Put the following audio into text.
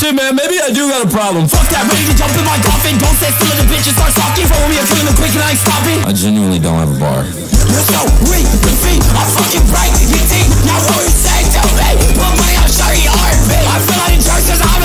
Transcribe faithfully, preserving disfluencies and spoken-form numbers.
shit, man. Maybe I do got a problem. Fuck that, ready to jump in my coffin. Don't say still in the bitch and start talking. Follow me, I'm killing them quick and I ain't stopping. I genuinely don't have a bar. You're so weak, defeat, I'm fucking break your teeth. Now what you say to me? Put money on show your heartbeat. I feel like a jerk cause I'm